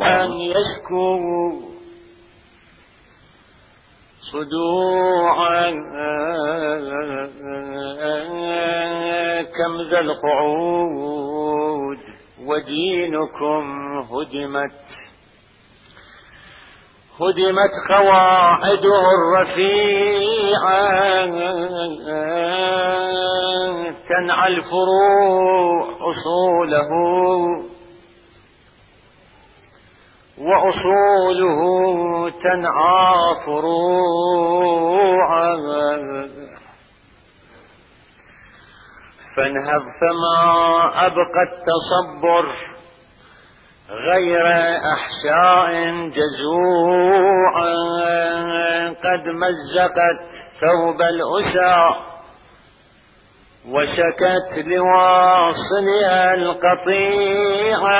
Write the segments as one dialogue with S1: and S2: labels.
S1: يشكو صدوعا كم ذا القعود ودينكم هدمت قواعده الرفيعة تنعى الفروع أصوله وأصوله تنعى فروعا فانهض فما أبقى التصبر غير أحشاء جزوعا قد مزقت ثوب الأسى وشكت لواصلها القطيعا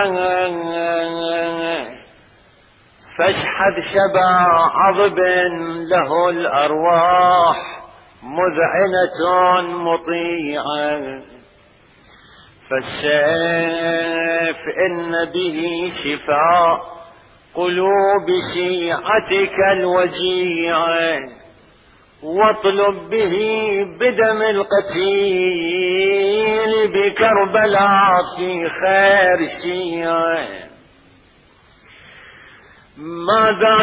S1: فاشحذ شبع عضب له الأرواح مذعنة مطيعة فالسيف إن به شفاء قلوب شيعتك الوجيعة واطلب به بدم القتيل بكربلاء في خير شيعة ماذا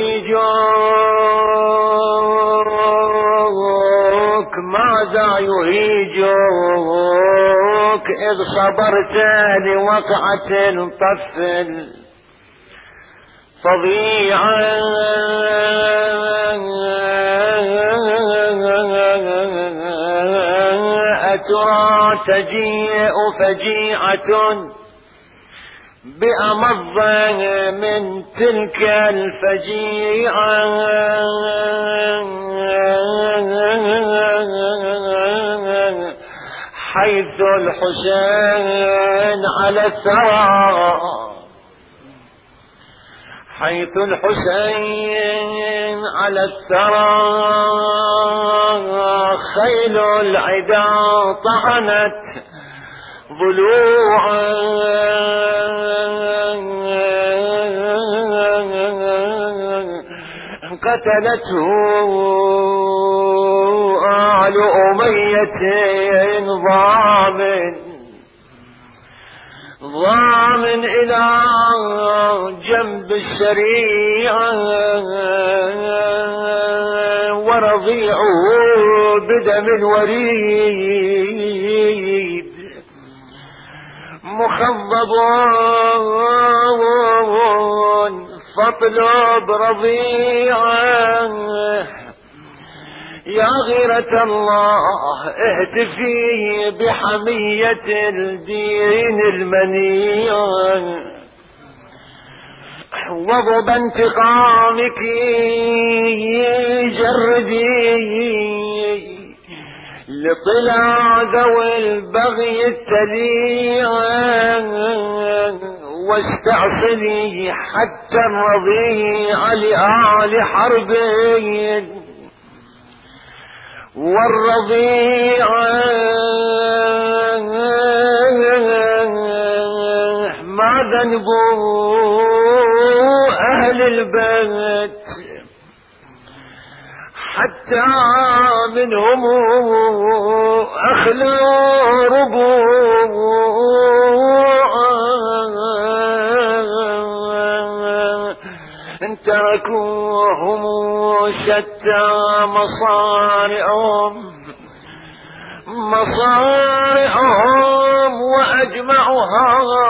S1: يهيجك ماذا يهيجك إذ صبرت لوقعة طفل فظيعا أترى تجيء فجيعة بأمض من تلك الفجيعة حيث الحسين على الثرى حيث الحسين على الثرى خيل العدا طعنت ضلوعا قتلته آل أمية ضامن إلى جنب الشريعة ورضيعه بدم الوريد مخضب فاطلب رضيعا يا غيرة الله اهتفي بحمية الدين المنيع وضب انتقامك جردي لطلع ذوي البغي التليع واستعصلي حتى الرضيع لآل حرب والرضيع ما ذنب أهل البيت حتى منهم أخلوا ربوع تركوهم شتى مصارعهم وأجمعها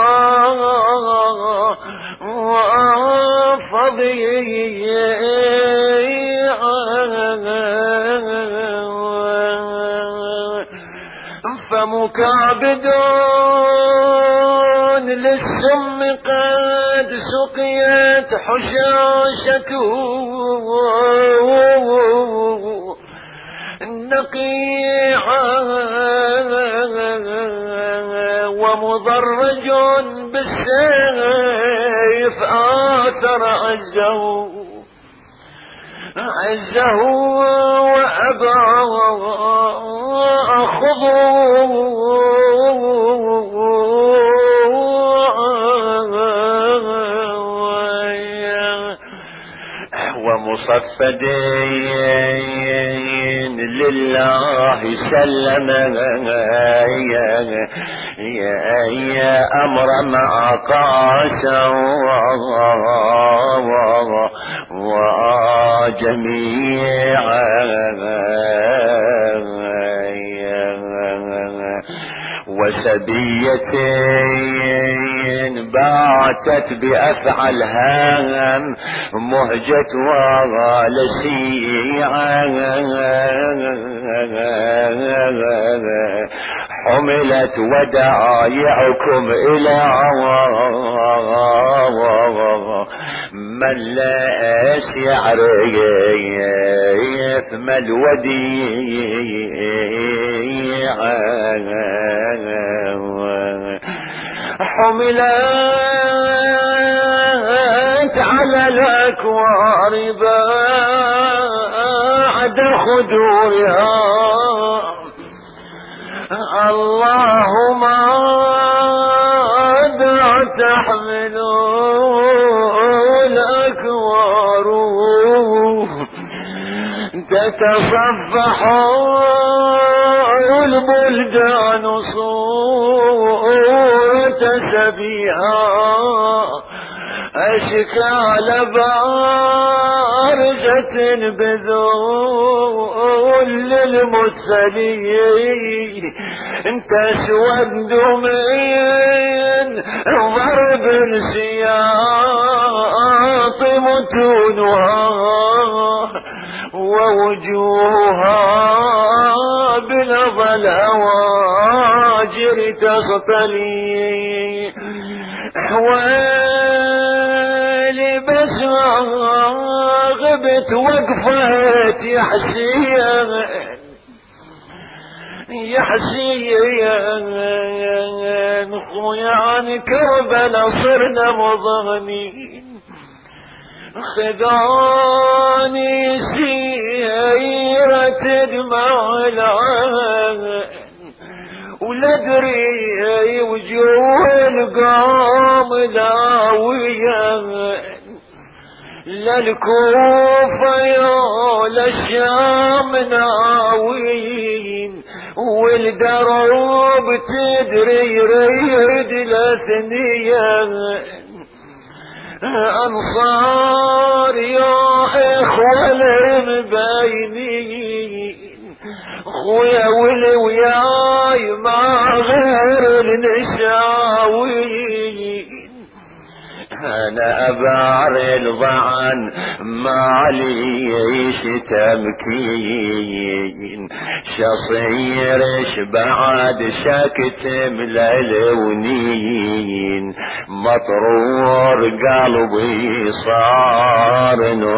S1: فمكابد للسم قد سقيت حشاشته نقيعا ومضرج بالسيف آثر عزه وأبى خضوعا مصفدين لله سلم يا أمر ما قاسا وجميعا وسبيتين باتت بأفعلها مهجة ولسيعا حملت ودايعكم إلى من لا يعرف ما الوديع حملت على الأكوار بعد خدورها اللهم ماذا تحمل الأكوار تتصفح البلدان صورة سبيها أشكال بارزة بذل المثلين تسود من ضرب السياط متونها ووجوهها بلظى الهواجر تسطلي حوالي بس غبت وقفت يا حسين خويا عن كربلا صرنا مضغنين خذاني سيرة دمع العين ولا ادري وجوه القام داوية لا الكوفة يا الشام ناويين والدرب تدري يريد الأثنية أنصار يا إخوة المبينين خويا والوياي ما غير النساوين أنا أبار الضعن ماليش تمكين شصيرش بعد شكت مللونين مطرور قلبي صار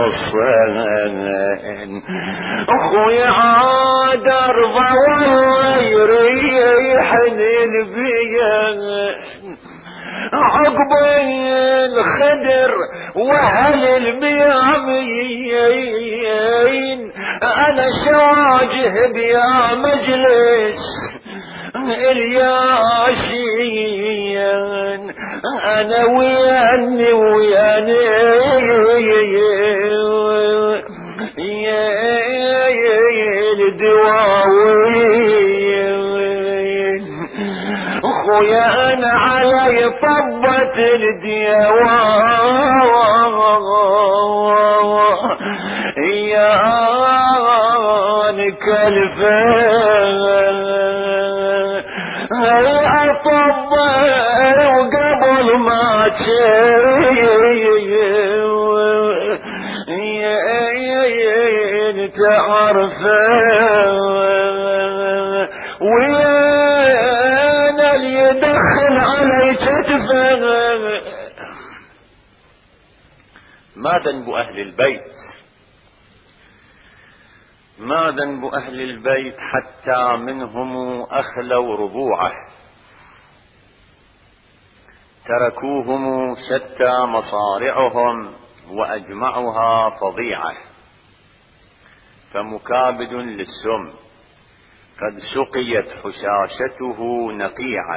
S1: نصين أخوي عاد أرضى والله يريحني البيان عقب الخدر وهل الميامين انا شواجه بيا مجلس الياشين انا وياني يا الدواوين اخويا انا علي طبت الديوان يا كلفان اطبق وقبل ما تعرفان وين اللي يدخل علي كتفه ما ذنب أهل البيت ما ذنب أهل البيت حتى منهم أخلوا ربوعه تركوهم شتى مصارعهم وأجمعها فظيعة فمكابد للسم قد سقيت حشاشته نقيعة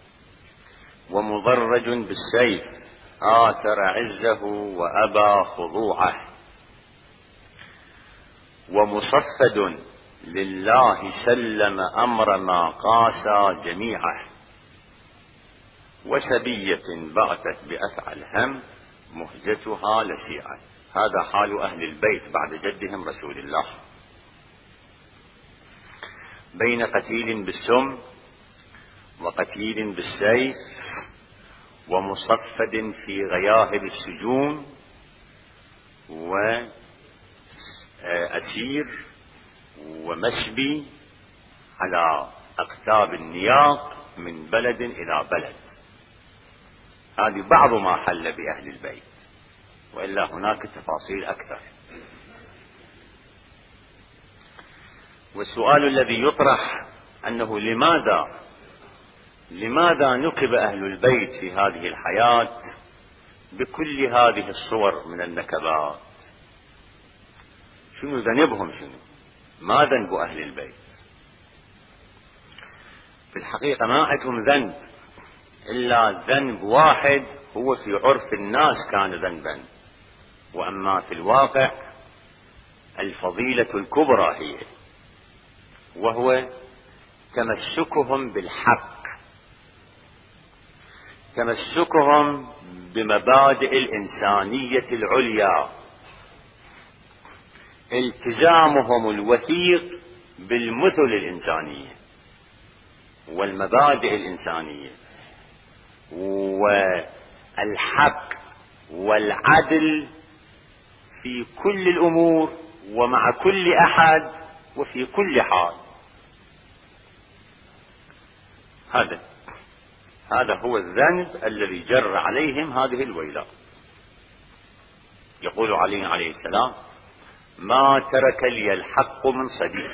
S1: ومضرج بالسيف آثر عزه وأبى خضوعه ومصفد لله سلم أمر ما قاسى جميعه، وسبية بأتت بأفعى الهم مهجتها لسيعة. هذا حال أهل البيت بعد جدهم رسول الله، بين قتيل بالسم وقتيل بالسيف ومصفد في غياهب السجون وأسير ومسبي على أقتاب النياق من بلد إلى بلد. هذه بعض ما حل بأهل البيت، وإلا هناك تفاصيل أكثر. والسؤال الذي يطرح أنه لماذا نكب أهل البيت في هذه الحياة بكل هذه الصور من النكبات؟ شنو ذنبهم؟ ما ذنب أهل البيت؟ في الحقيقة ما عندهم ذنب إلا ذنب واحد، هو في عرف الناس كان ذنبا، وأما في الواقع الفضيلة الكبرى هي، وهو تمسكهم بالحق، تمسكهم بمبادئ الإنسانية العليا، التزامهم الوثيق بالمثل الإنسانية والمبادئ الإنسانية والحق والعدل في كل الأمور ومع كل أحد وفي كل حال. هذا هو الذنب الذي جر عليهم هذه الويلات. يقول علي عليه السلام: ما ترك لي الحق من صديق.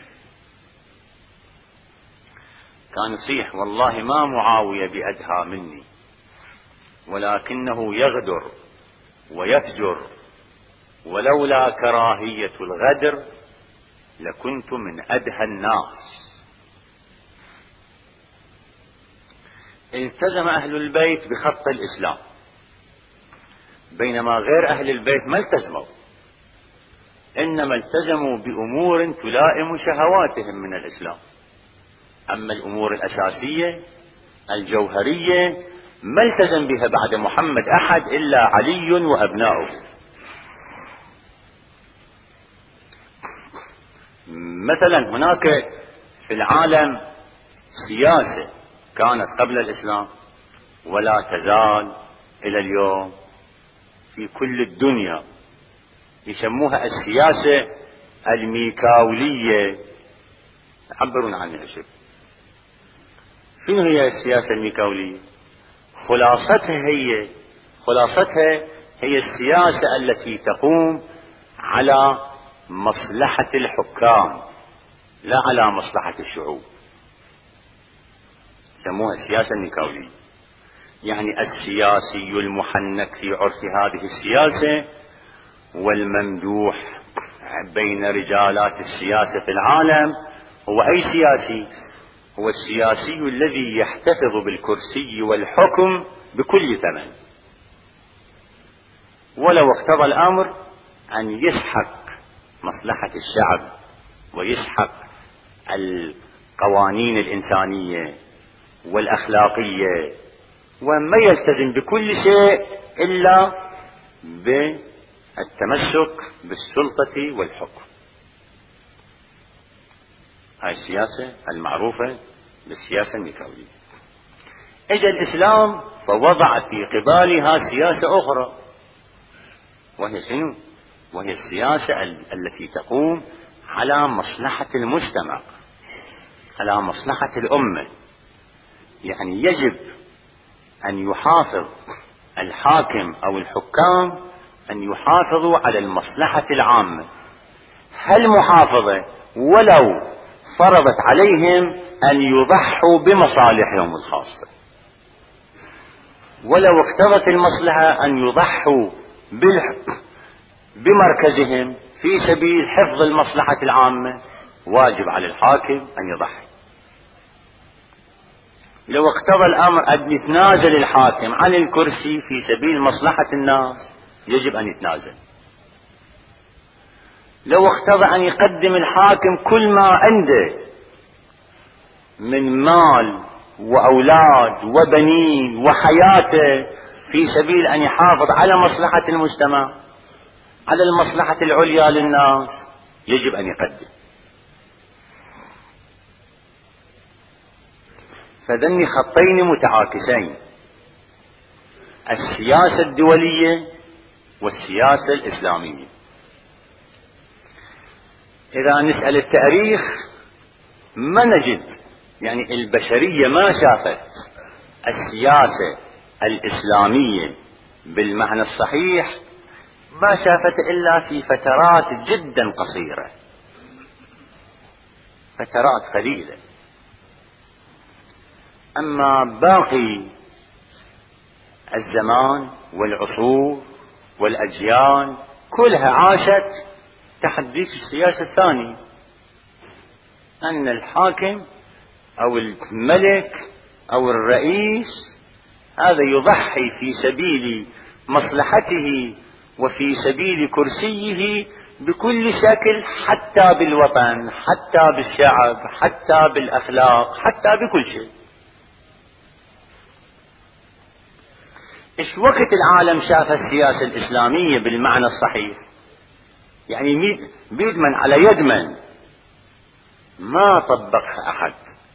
S1: كان يصيح: والله ما معاوية بأدهى مني، ولكنه يغدر ويفجر، ولولا كراهية الغدر لكنت من أدهى الناس. التزم أهل البيت بخط الإسلام، بينما غير أهل البيت ما التزموا، إنما التزموا بأمور تلائم شهواتهم من الإسلام. أما الأمور الأساسية الجوهرية ما التزم بها بعد محمد أحد إلا علي وأبناؤه. مثلا هناك في العالم سياسة كانت قبل الإسلام ولا تزال إلى اليوم في كل الدنيا، يسموها السياسة الميكاولية، يعبرون عنها. شنو هي السياسة الميكاولية؟ خلاصتها هي السياسة التي تقوم على مصلحة الحكام لا على مصلحة الشعوب، يسموها السياسة الميكاولية. يعني السياسي المحنك في عرف هذه السياسة والممدوح بين رجالات السياسة في العالم هو أي سياسي؟ هو السياسي الذي يحتفظ بالكرسي والحكم بكل ثمن، ولو اقتضى الأمر أن يسحق مصلحة الشعب ويسحق القوانين الإنسانية والأخلاقية، وما يلتزم بكل شيء إلا بالتمسك بالسلطة والحكم. هاي السياسة المعروفة بالسياسة الميكاولية. اجى الإسلام فوضع في قبالها سياسة أخرى، وهي شنو؟ وهي السياسة التي تقوم على مصلحة المجتمع، على مصلحة الأمة. يعني يجب أن يحافظ الحاكم أو الحكام أن يحافظوا على المصلحة العامة. هالمحافظة ولو فرضت عليهم أن يضحوا بمصالحهم الخاصة، ولو اقتضت المصلحة أن يضحوا بمركزهم في سبيل حفظ المصلحة العامة، واجب على الحاكم أن يضحي. لو اقتضى الأمر أن يتنازل الحاكم عن الكرسي في سبيل مصلحة الناس، يجب أن يتنازل. لو اقتضى أن يقدم الحاكم كل ما عنده من مال وأولاد وبنين وحياته في سبيل أن يحافظ على مصلحة المجتمع، على المصلحة العليا للناس، يجب أن يقدم. فذني خطين متعاكسين: السياسة الدولية والسياسة الإسلامية. إذا نسأل التاريخ ما نجد، يعني البشرية ما شافت السياسة الإسلامية بالمعنى الصحيح، ما شافت إلا في فترات جدا قصيرة، فترات قليلة. أما باقي الزمان والعصور والأجيال كلها عاشت تحت ذيك السياسة الثانية، أن الحاكم أو الملك أو الرئيس هذا يضحي في سبيل مصلحته وفي سبيل كرسيه بكل شكل، حتى بالوطن، حتى بالشعب، حتى بالأخلاق، حتى بكل شيء. إيش وقت العالم شاف السياسة الإسلامية بالمعنى الصحيح؟ يعني بيد من على يد من ما طبقها أحد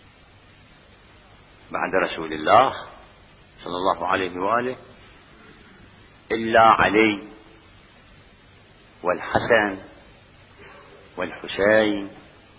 S1: بعد رسول الله صلى الله عليه وآله إلا علي والحسن والحسين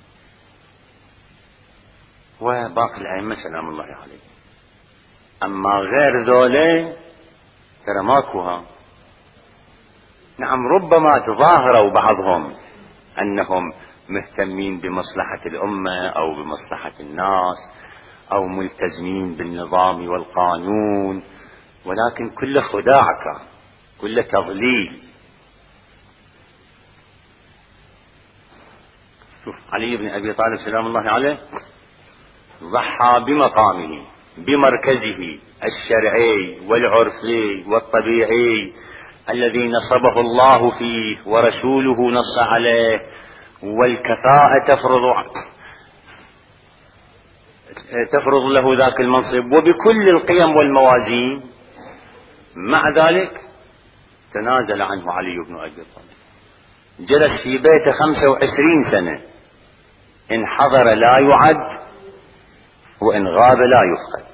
S1: وباقي الأئمة سلام الله عليهم. أما غير ذولا ترى ماكوها. نعم، ربما تظاهروا بعضهم أنهم مهتمين بمصلحة الأمة أو بمصلحة الناس أو ملتزمين بالنظام والقانون، ولكن كل خداعك، كل تضليل. شوف علي بن أبي طالب سلام الله عليه ضحى بمقامه، بمركزه الشرعي والعرفي والطبيعي الذي نصبه الله فيه ورسوله نص عليه، والكفاءة تفرض له ذاك المنصب، وبكل القيم والموازين. مع ذلك تنازل عنه علي بن أبي طالب، جلس في بيته 25 سنة، إن حضر لا يعد وإن غاب لا يفقد.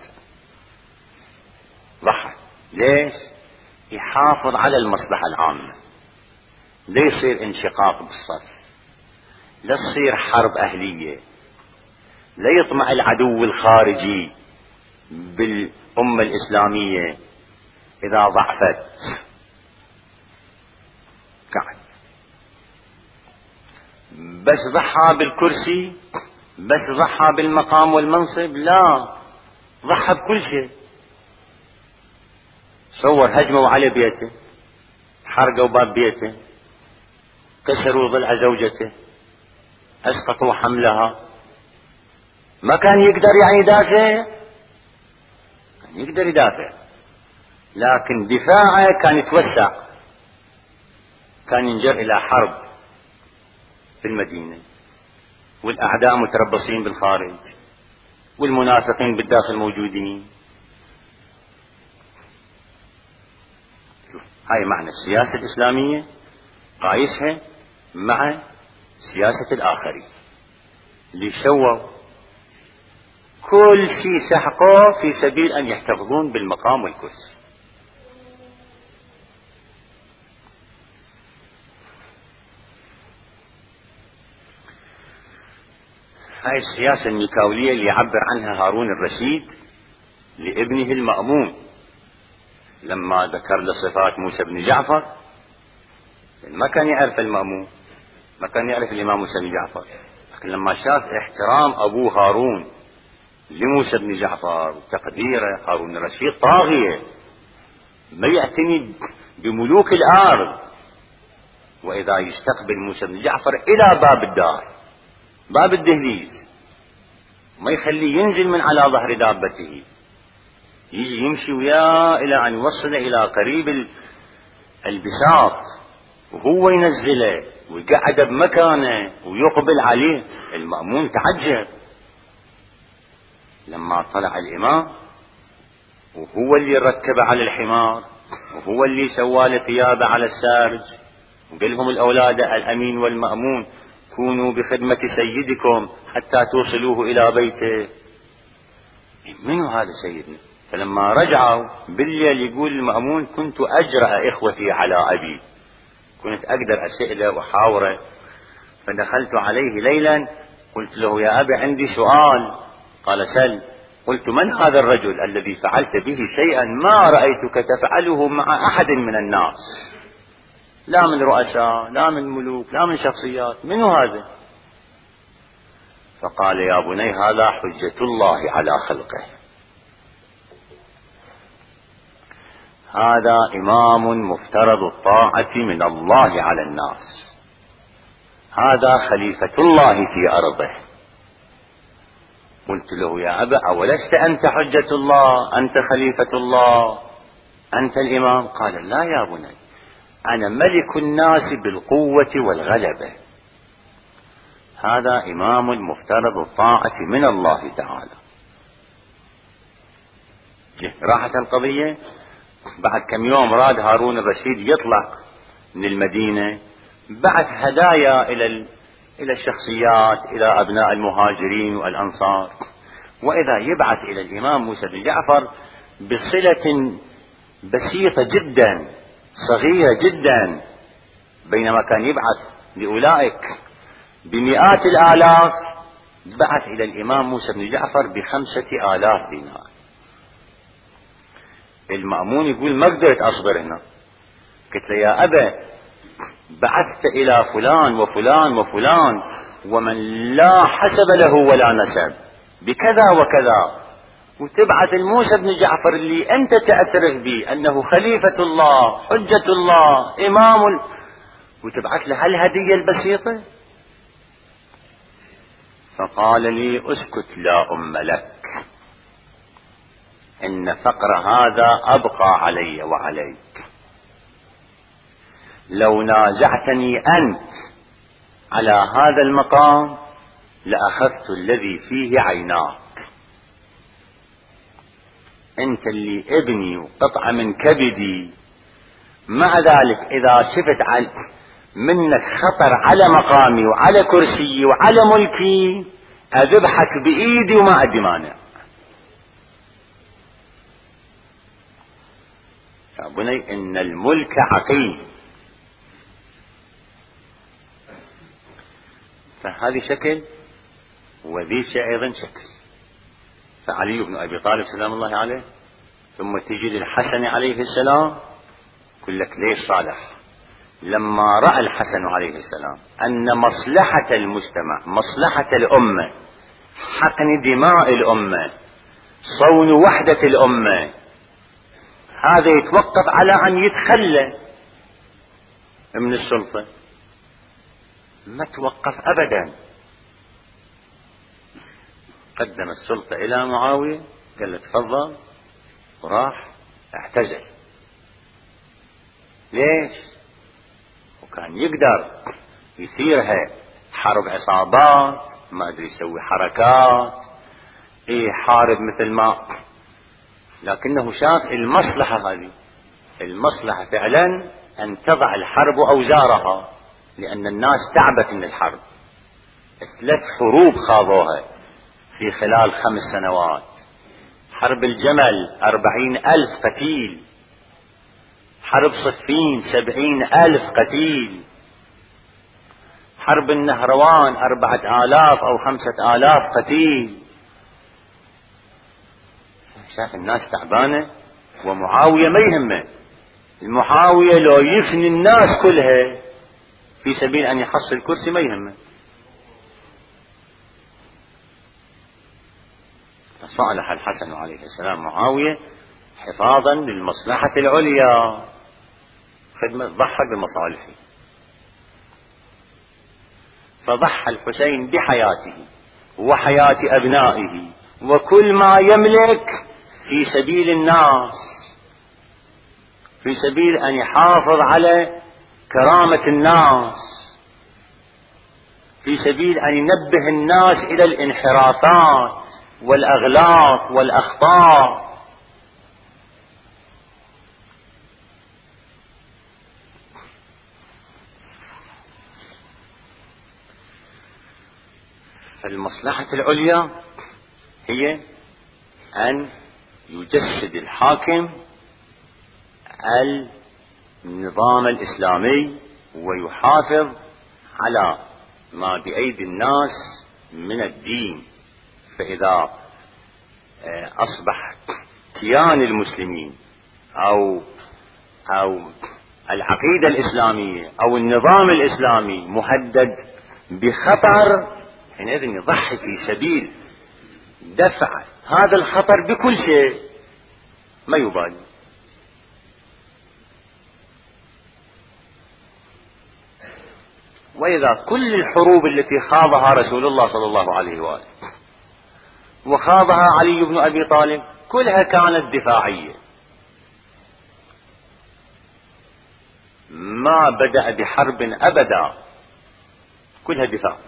S1: ضحى. ليش؟ يحافظ على المصلحة العامة، لا يصير انشقاق بالصف، لا تصير حرب أهلية، لا يطمع العدو الخارجي بالأمة الإسلامية إذا ضعفت. قعد بس ضحى بالكرسي، بس ضحى بالمقام والمنصب؟ لا، ضحى بكل شيء. صور هجموا على بيته، حرقوا باب بيته، كسروا ضلع زوجته، اسقطوا حملها. ما كان يقدر يعني يدافع؟ كان يقدر يدافع، لكن دفاعه كان يتوسع، كان ينجر الى حرب في المدينة، والاعداء متربصين بالخارج، والمنافقين بالداخل موجودين. هاي معنى السياسة الإسلامية، قايسها مع سياسة الآخرين اللي سووا كل شيء سحقوه في سبيل أن يحتفظون بالمقام والكرسي. هاي السياسة الميكاولية اللي يعبر عنها هارون الرشيد لابنه المأمون لما ذكر له صفات موسى بن جعفر. ما كان يعرف المأمون، ما كان يعرف الإمام موسى بن جعفر، لكن لما شاف احترام أبوه هارون لموسى بن جعفر وتقديره، هارون الرشيد طاغية ما يعتني بملوك الأرض، وإذا يستقبل موسى بن جعفر إلى باب الدار، باب الدهليز، ما يخليه ينزل من على ظهر دابته، يجي يمشي وياه إلى أن يوصل إلى قريب البساط وهو ينزله وقعد بمكانه ويقبل عليه. المأمون تعجب لما طلع الإمام، وهو اللي ركب على الحمار، وهو اللي سوى ثيابه على السارج، وقال لهم الأولاد الأمين والمأمون كونوا بخدمة سيدكم حتى توصلوه إلى بيته. من هذا سيدنا؟ فلما رجعوا بالليل يقول المأمون كنت أجرأ إخوتي على أبي، كنت أقدر أسئله وحاوره، فدخلت عليه ليلا قلت له يا أبي عندي سؤال. قال سل. قلت من هذا الرجل الذي فعلت به شيئا ما رأيتك تفعله مع أحد من الناس، لا من رؤساء لا من ملوك لا من شخصيات، من هذا؟ فقال يا بني هذا حجة الله على خلقه، هذا إمام مفترض الطاعة من الله على الناس، هذا خليفة الله في أرضه. قلت له يا أبا أولست أنت حجة الله؟ أنت خليفة الله؟ أنت الإمام؟ قال لا يا بني، أنا ملك الناس بالقوة والغلبة، هذا إمام مفترض الطاعة من الله تعالى. راحت القضية. بعد كم يوم راد هارون الرشيد يطلع من المدينة، بعث هدايا إلى الشخصيات، إلى أبناء المهاجرين والأنصار، وإذا يبعث إلى الإمام موسى بن جعفر بصلة بسيطة جدا صغيرة جدا، بينما كان يبعث لأولئك بمئات الآلاف، بعث إلى الإمام موسى بن جعفر ب5,000 دينار. المأمون يقول ما قدرت أصبر هنا، قلت له يا أبا بعثت إلى فلان وفلان وفلان ومن لا حسب له ولا نسب بكذا وكذا، وتبعث الموسى بن جعفر اللي أنت تعترف به أنه خليفة الله حجة الله إمام وتبعث له هالهدية البسيطة؟ فقال لي اسكت لا أم لك، إن فقر هذا أبقى علي وعليك، لو نازعتني أنت على هذا المقام لأخذت الذي فيه عيناك، أنت اللي ابني وقطعة من كبدي، مع ذلك إذا شفت منك خطر على مقامي وعلى كرسيي وعلى ملكي أذبحك بإيدي وما عندي مانع. يا بني إن الملك عقيم، فهذه شكل وذي شيء أيضا شكل. فعلي بن أبي طالب سلام الله عليه، ثم تجي للحسن عليه السلام، يقول لك ليش صالح لما رأى الحسن عليه السلام أن مصلحة المجتمع مصلحة الأمة حقن دماء الأمة صون وحدة الأمة، هذا يتوقف على أن يتخلى من السلطة، ما توقف أبدا، قدم السلطة إلى معاوية قال له تفضل، وراح اعتزل. ليش؟ وكان يقدر يثيرها حرب عصابات، ما أدري يسوي حركات، يحارب مثل ما، لكنه شاف المصلحة هذه، المصلحة فعلا أن تضع الحرب أوزارها، لأن الناس تعبت من الحرب. 3 حروب خاضوها في خلال 5 سنوات، حرب الجمل 40,000 قتيل، حرب صفين 70,000 قتيل، حرب النهروان 4,000 أو 5,000 قتيل. شاف الناس تعبانة، ومعاوية ما يهمه، المعاوية لو يفني الناس كلها في سبيل أن يحصل كرسي ما يهمه. فصالح الحسن عليه السلام معاوية حفاظا للمصلحة العليا، خدمة ضحى بمصالحه، فضحى الحسين بحياته وحياة أبنائه وكل ما يملك في سبيل الناس، في سبيل أن يحافظ على كرامة الناس، في سبيل أن ينبه الناس إلى الانحرافات والأغلاط والأخطاء. فالمصلحة العليا هي أن يجسد الحاكم النظام الإسلامي ويحافظ على ما بأيدي الناس من الدين. فإذا أصبح كيان المسلمين أو العقيدة الإسلامية أو النظام الإسلامي مهدد بخطر، حينئذ يضحي في سبيل دفع هذا الخطر بكل شيء، ما يبالي. وإذا كل الحروب التي خاضها رسول الله صلى الله عليه وآله وخاضها علي بن أبي طالب كلها كانت دفاعية، ما بدأ بحرب أبدا، كلها دفاع.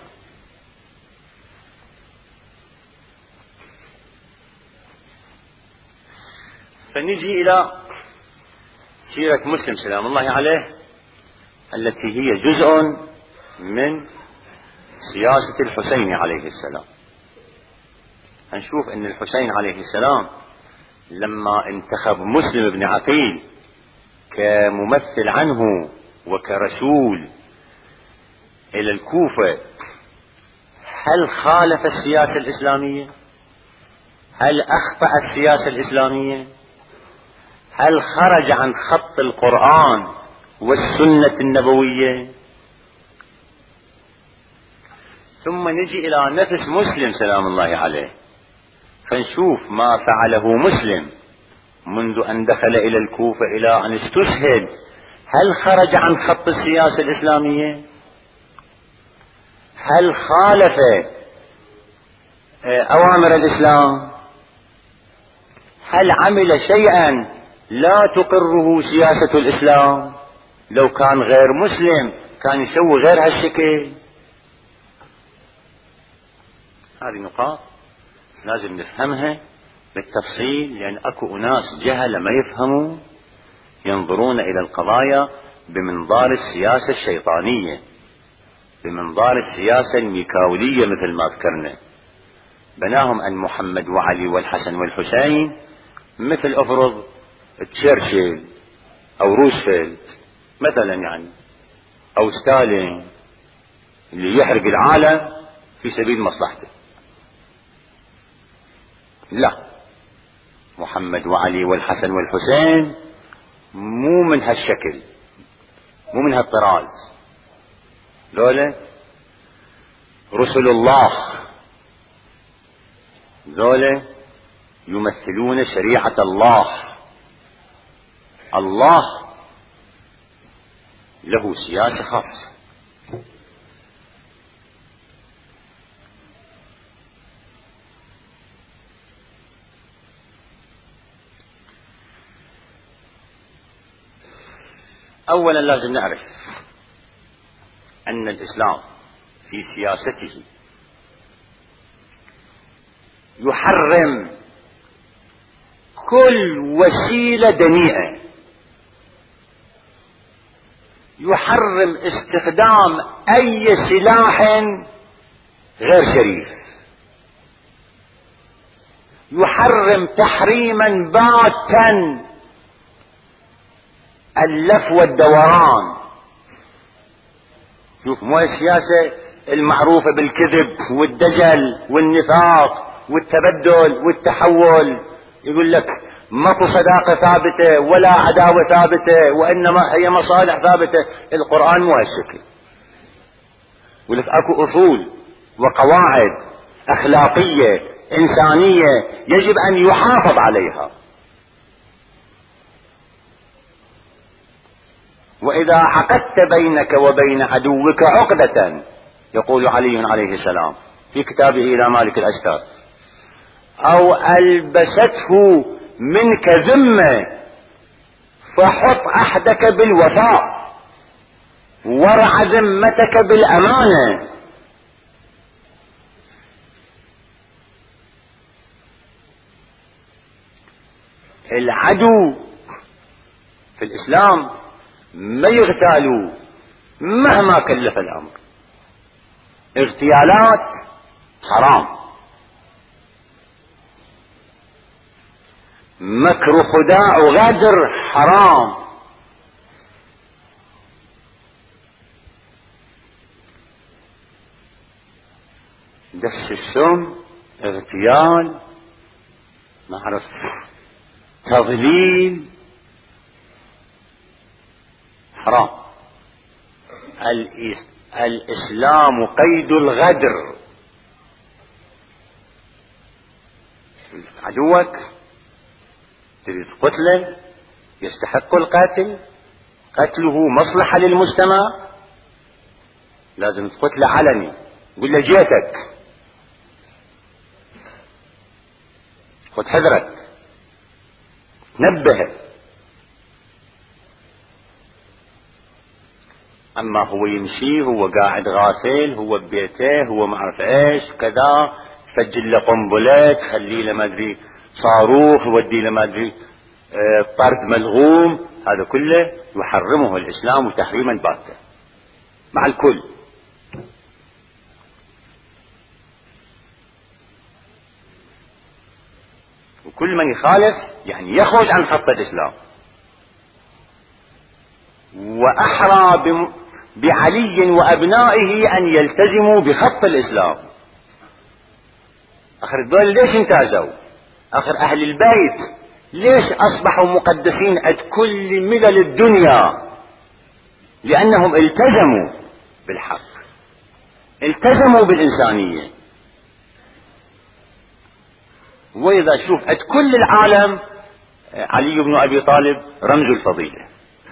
S1: فنجي إلى سيرة مسلم سلام الله عليه التي هي جزء من سياسة الحسين عليه السلام. هنشوف أن الحسين عليه السلام لما انتخب مسلم بن عقيل كممثل عنه وكرسول إلى الكوفة، هل خالف السياسة الإسلامية؟ هل أخطأ السياسة الإسلامية؟ هل خرج عن خط القرآن والسنة النبوية؟ ثم نجي إلى نفس مسلم سلام الله عليه فنشوف ما فعله مسلم منذ أن دخل إلى الكوفة إلى أن استشهد. هل خرج عن خط السياسة الإسلامية؟ هل خالف أوامر الإسلام؟ هل عمل شيئا لا تقره سياسة الإسلام؟ لو كان غير مسلم كان يسوي غير هالشكل. هذه نقاط لازم نفهمها بالتفصيل، لأن أكو أناس جهلة ما يفهموا، ينظرون إلى القضايا بمنظار السياسة الشيطانية، بمنظار السياسة الميكاولية مثل ما ذكرنا. بناهم أن محمد وعلي والحسن والحسين مثل أفرض تشرشل أو روزفلت مثلا يعني، أو ستالين اللي يحرق العالم في سبيل مصلحته. لا، محمد وعلي والحسن والحسين مو من هالشكل، مو من هالطراز. ذولا رسل الله، ذولا يمثلون شريعة الله. الله له سياسة خاصة. أولا لازم نعرف أن الإسلام في سياسته يحرم كل وسيلة دنيئة، يحرم استخدام أي سلاح غير شريف، يحرم تحريما باتا اللف والدوران. شوف، مو السياسة المعروفة بالكذب والدجل والنفاق والتبدل والتحول، يقول لك ماكو صداقة ثابتة ولا عداوة ثابتة وإنما هي مصالح ثابتة. القرآن مو هالشكل، يقول لك اكو أصول وقواعد أخلاقية إنسانية يجب أن يحافظ عليها. وإذا عقدت بينك وبين عدوك عقدة، يقول علي عليه السلام في كتابه إلى مالك الأشتار، أو ألبسته منك ذمة فحط عهدك بالوفاء وارع ذمتك بالأمانة. العدو في الإسلام ما يغتالوا مهما كلف الأمر. اغتيالات حرام، مكر خداع وغدر حرام، دس السم اغتيال ما أعرف تضليل حرام. الإسلام قيد الغدر. عدوك تريد قتله يستحق القتل، قتله مصلحة للمجتمع، لازم تقتله علني، قل له جيتك، خذ حذرك، نبهه. اما هو يمشي، هو قاعد غافل، هو ببيته، هو ما اعرف ايش كذا، تسجل له قنبلات، تخلي له ما ادري صاروخ، يودي له ما ادري طرد ملغوم، هذا كله يحرمه الاسلام تحريما باتا مع الكل. وكل من يخالف يعني يخرج عن خط الاسلام. واحرى بعلي وابنائه ان يلتزموا بخط الاسلام. اخر الدول ليش امتازوا؟ اخر اهل البيت ليش اصبحوا مقدسين عند كل ملل الدنيا؟ لانهم التزموا بالحق، التزموا بالانسانية. واذا شوف عند كل العالم علي بن ابي طالب رمز الفضيلة،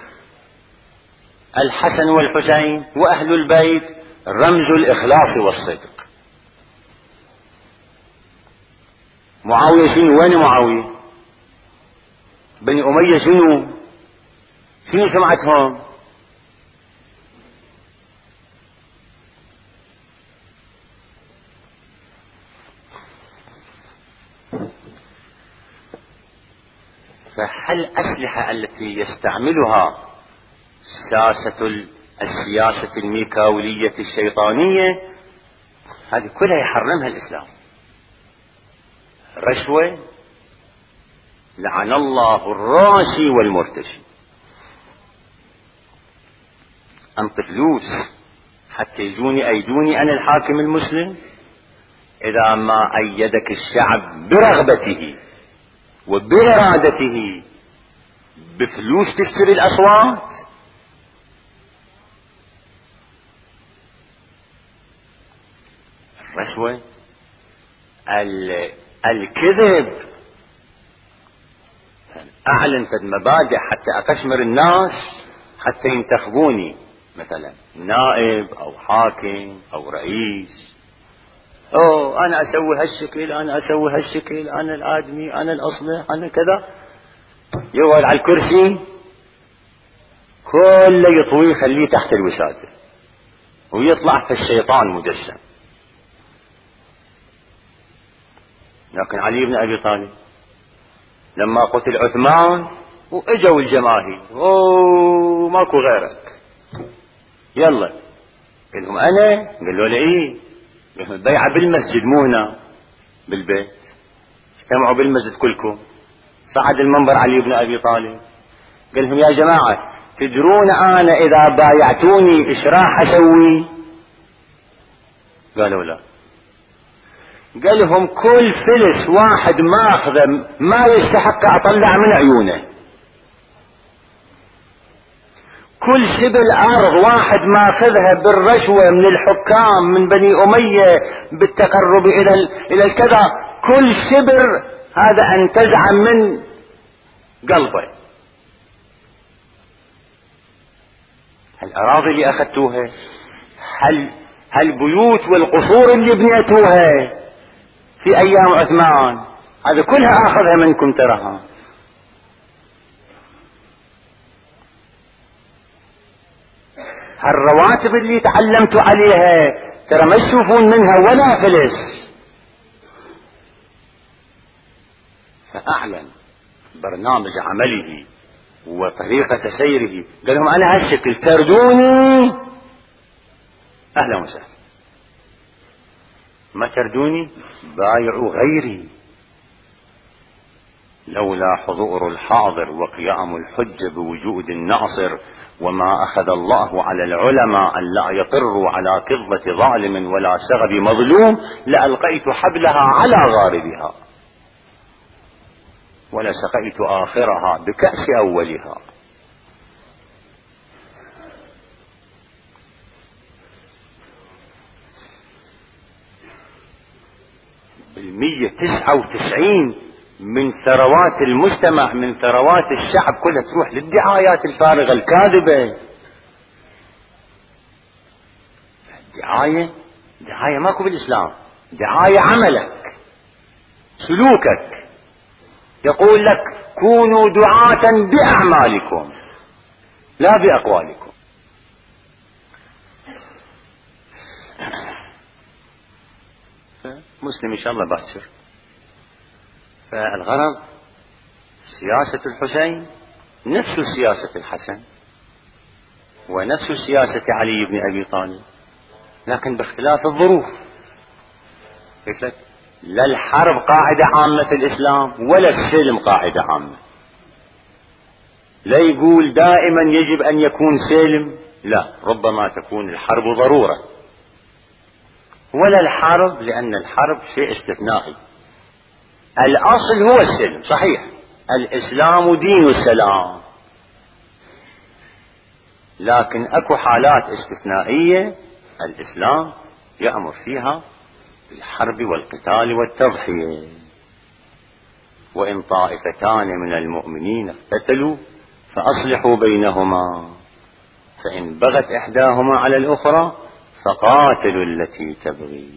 S1: الحسن والحسين واهل البيت رمز الاخلاص والصدق. معاوية شنو؟ وين معاوية؟ بني امية شنو سمعتهم؟ فهل الأسلحة التي يستعملها السياسة الميكاولية الشيطانية هذه كلها يحرمها الإسلام. رشوة، لعن الله الراشي والمرتشي. أنط فلوس حتى يجوني أيدوني أنا الحاكم المسلم، إذا ما أيدك الشعب برغبته وبإرادته بفلوس تشتري الأصوات. الرشوة، الكذب، أعلن فد مبادئ حتى أقشمر الناس حتى ينتخبوني مثلا نائب أو حاكم أو رئيس. أنا أسوي هالشكل، أنا أسوي هالشكل، أنا الآدمي، أنا الأصلح، أنا كذا. يقعد على الكرسي كله يطويه يخليه تحت الوسادة ويطلع في الشيطان مجسم. لكن علي بن أبي طالب لما قتل عثمان وإجوا الجماهير ماكو غيرك، يلا قال لهم أنا، قالوا له إيه، قال لهم البيعة بالمسجد مو هنا بالبيت، اجتمعوا بالمسجد كلكم. صعد المنبر علي بن أبي طالب قال لهم يا جماعة تدرون أنا إذا بايعتوني إيش راح أسوي؟ قالوا لا. قال لهم كل فلس واحد ماخذه ما يستحق أطلع من عيونه، كل شبل أرض واحد ماخذها بالرشوة من الحكام من بني أمية بالتقرب إلى الكذا، كل شبر هذا انتزع من قلبه. الأراضي اللي أخذتوها، البيوت والقصور اللي بنيتوها في أيام عثمان، هذا كلها أخذها منكم تراها. الرواتب اللي تعلمتوا عليها ترى ما تشوفون منها ولا فلس. فأعلن وبرنامج عمله وطريقة سيره، قال لهم على هالشكل تردوني أهلا وسهلا، ما تردوني بايعوا غيري. لولا حضور الحاضر وقيام الحجة بوجود الناصر وما أخذ الله على العلماء أن لا يطروا على كظة ظالم ولا سغب مظلوم لألقيت حبلها على غاربها ولسقيت آخرها بكأس أولها. بالمية 99 من ثروات المجتمع، من ثروات الشعب كلها تروح للدعايات الفارغة الكاذبة. دعاية ماكو بالإسلام، دعاية عملك سلوكك، يقول لك كونوا دعاة بأعمالكم لا بأقوالكم. مسلم إن شاء الله باكر. فالغرض سياسة الحسين نفس سياسة الحسن ونفس سياسة علي بن أبي طالب، لكن باختلاف الظروف. قلت لك لا الحرب قاعدة عامة في الإسلام ولا السلم قاعدة عامة. لا يقول دائما يجب أن يكون سلم، لا، ربما تكون الحرب ضرورة، ولا الحرب لأن الحرب شيء استثنائي. الأصل هو السلم، صحيح الإسلام دين السلام، لكن أكو حالات استثنائية الإسلام يأمر فيها بالحرب والقتال والتضحية. وإن طائفتان من المؤمنين اقتتلوا فأصلحوا بينهما فإن بغت إحداهما على الأخرى فقاتلوا التي تبغي.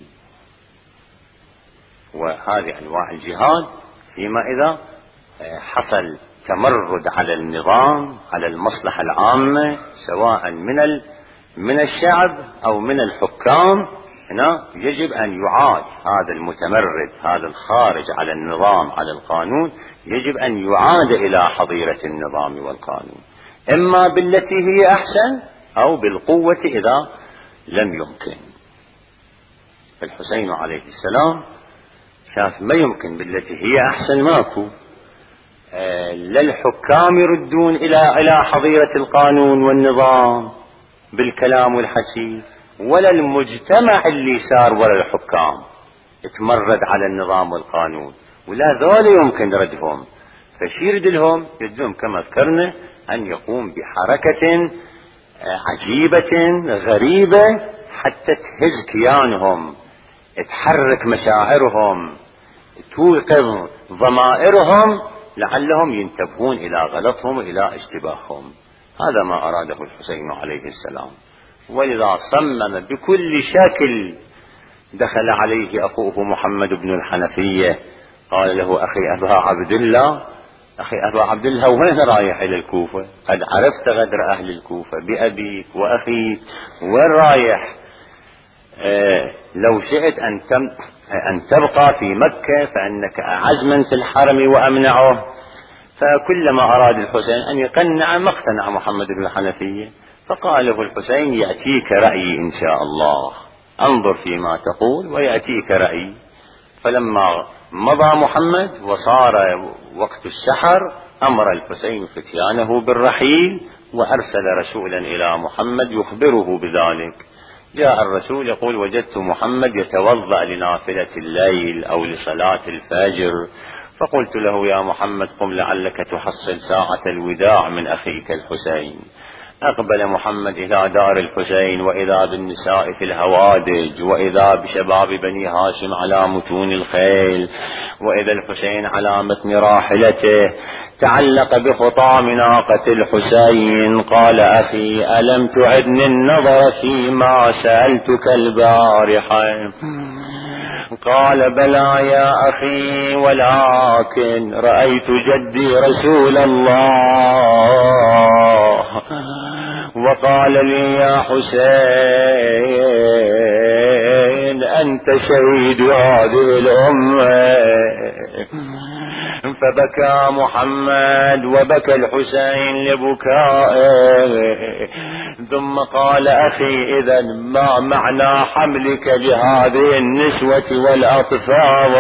S1: وهذه أنواع الجهاد فيما إذا حصل تمرد على النظام، على المصلحة العامة، سواء من الشعب أو من الحكام. هنا يجب أن يعاد هذا المتمرد، هذا الخارج على النظام على القانون، يجب أن يعاد إلى حظيرة النظام والقانون، إما بالتي هي أحسن أو بالقوة إذا لم يمكن. الحسين عليه السلام شاف ما يمكن بالتي هي أحسن، ماكو لا الحكام يردون إلى حظيرة القانون والنظام بالكلام والحكي، ولا المجتمع اللي صار ولا الحكام اتمرد على النظام والقانون، ولا ذول يمكن ردهم. فشيرد لهم يدهم كما ذكرنا أن يقوم بحركة عجيبة غريبة حتى تهز كيانهم، تحرك مشاعرهم، توقظ ضمائرهم لعلهم ينتبهون إلى غلطهم وإلى اشتباههم. هذا ما أراده الحسين عليه السلام. ولذا صمم بكل شكل. دخل عليه أخوه محمد بن الحنفية قال له أخي أبا عبد الله، أخي أبا عبد الله وين رايح إلى الكوفة؟ قد عرفت غدر أهل الكوفة بأبيك وأخيك، وين رايح؟ لو شئت أن تبقى في مكة فإنك أعز من في الحرم وأمنعه. فكلما أراد الحسين أن يقنع ما اقتنع محمد بن الحنفية، فقال له الحسين يأتيك رأيي إن شاء الله، انظر فيما تقول ويأتيك رأيي. فلما مضى محمد وصار وقت السحر أمر الحسين فتيانه بالرحيل وأرسل رسولا إلى محمد يخبره بذلك. جاء الرسول يقول وجدت محمد يتوضأ لنافلة الليل أو لصلاة الفجر، فقلت له يا محمد قم لعلك تحصل ساعة الوداع من أخيك الحسين. أقبل محمد إلى دار الحسين وإذا بالنساء في الهوادج، وإذا بشباب بني هاشم على متون الخيل، وإذا الحسين على متن راحلته تعلق بخطام ناقة الحسين. قال أخي ألم تعدني النظر فيما سألتك البارحة؟ قال بلى يا أخي، ولكن رأيت جدي رسول الله وقال لي يا حسين أنت شهيد هذه الأمة، فبكى محمد وبكى الحسين لبكائه، ثم قال أخي إذا ما معنى حملك لهذه النسوة والأطفال؟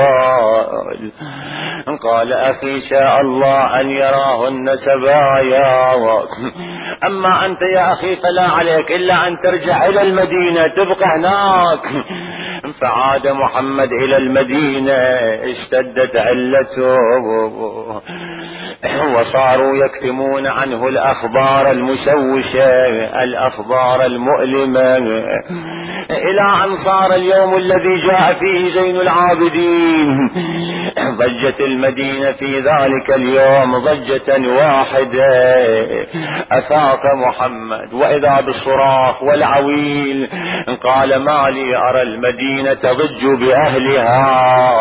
S1: قال أخي شاء الله أن يراهن سبايا، أما أنت يا أخي فلا عليك إلا أن ترجع إلى المدينة تبقى هناك. فعاد محمد إلى المدينة، اشتدت علته وصاروا يكتمون عنه الأخبار المشوشة، الأخبار المؤلمة، إلى أن صار اليوم الذي جاء فيه زين العابدين ضجت المدينة في ذلك اليوم ضجة واحدة. أفاق محمد وإذا بالصراخ والعويل، قال ما لي أرى المدينة تضج بأهلها.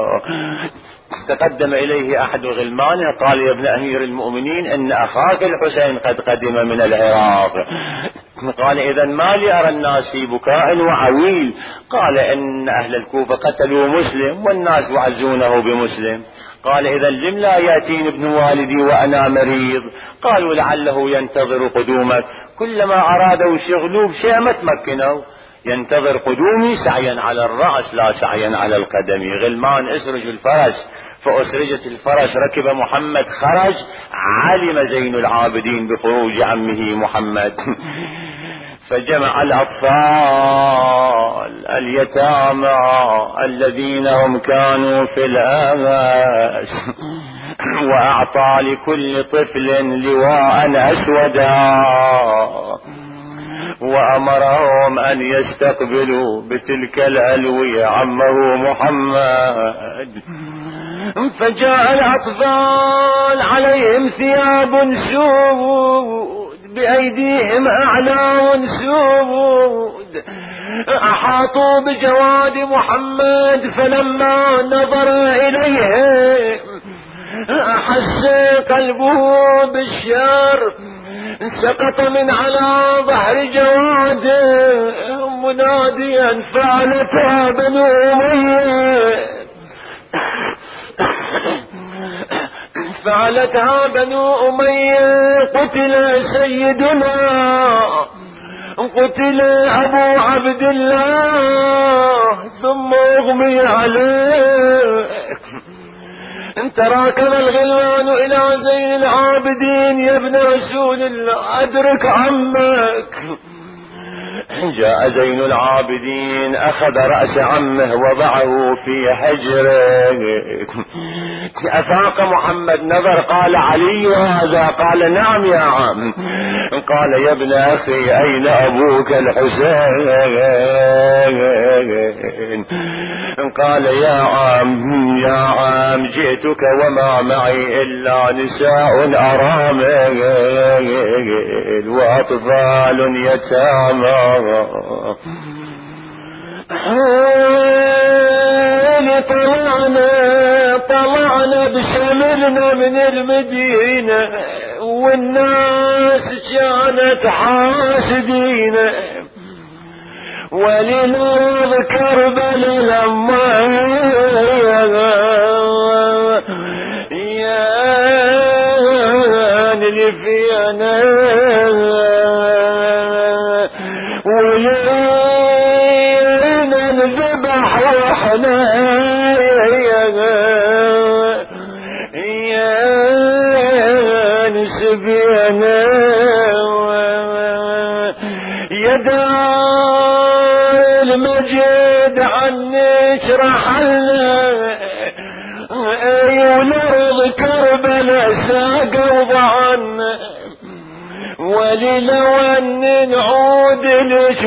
S1: تقدم إليه أحد غلمانه قال يا ابن أمير المؤمنين إن أخاك الحسين قد قدم من العراق. قال إذا ما لي أرى الناس في بكاء وعويل؟ قال إن أهل الكوفة قتلوا مسلم والناس يعزونه بمسلم. قال إذا لم لا يأتين ابن والدي وأنا مريض؟ قالوا لعله ينتظر قدومك. كلما أرادوا شغلوا بشيء ما تمكنوا، ينتظر قدومي سعيا على الرأس لا سعيا على القدم. غلمان اسرج الفرس، فأسرجت الفرس، ركب محمد خرج. علم زين العابدين بخروج عمه محمد فجمع الأطفال اليتامى الذين هم كانوا في الآباس، وأعطى لكل طفل لواء أسودا، وأمرهم أن يستقبلوا بتلك الألوية عمه محمد. فجاء الأطفال عليهم ثياب سود، بأيديهم أعلام سود، أحاطوا بجواد محمد، فلما نظر إليهم أحس قلبه بالشر، سقط من على ظهر جواده مناديا فعلتها بنو أمية، فعلتها بنو أمية، قتل سيدنا، قتل أبو عبد الله، ثم أغمي عليه. تراكم الغلمان إلى زين العابدين يا ابن رسول الله أدرك عمك. جاء زين العابدين أخذ رأس عمه وضعه في حجره. أفاق محمد نظر قال علي هذا؟ قال نعم يا عم. قال يا ابن أخي أين أبوك الحسين؟ قال يا عم جئتك وما معي إلا نساء أرامل وأطفال يتامى. طلعنا بشملنا من المدينة، والناس كانت حاسدينا، وللأرض كربلاء لما يا اللي فينا ولينا نذبح وحنا يا نسبينا يا دار المجد عنك رحلنا، والأرض كربلاء ساقوا عنا، وللو أن نعود لك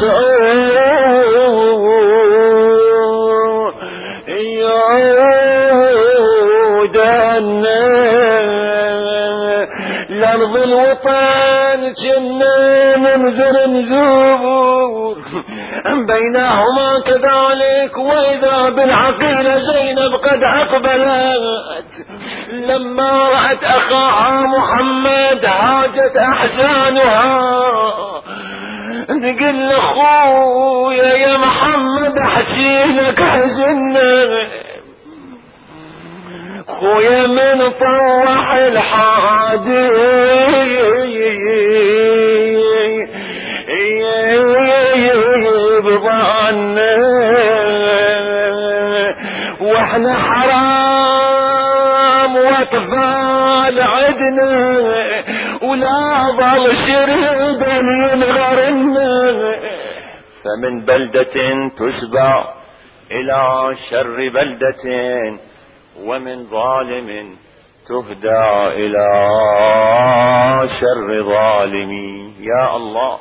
S1: وتعود يعودنا لأرض الوطن كنا ننذر نذور بينهما كذلك. وإذا بالعقيلة زينب قد أقبلت، لما رأت أخاها محمد هاجت أحزانها، تقول أخويا يا محمد أحكي لك حزننا،
S2: خويا من طوح الحادي بظنه واحنا حرام واطفال عدنا ولا ظل شردا ينغرنا
S1: فمن بلدة تشبع إلى شر بلدة ومن ظالم تهدى إلى شر ظالم. يا الله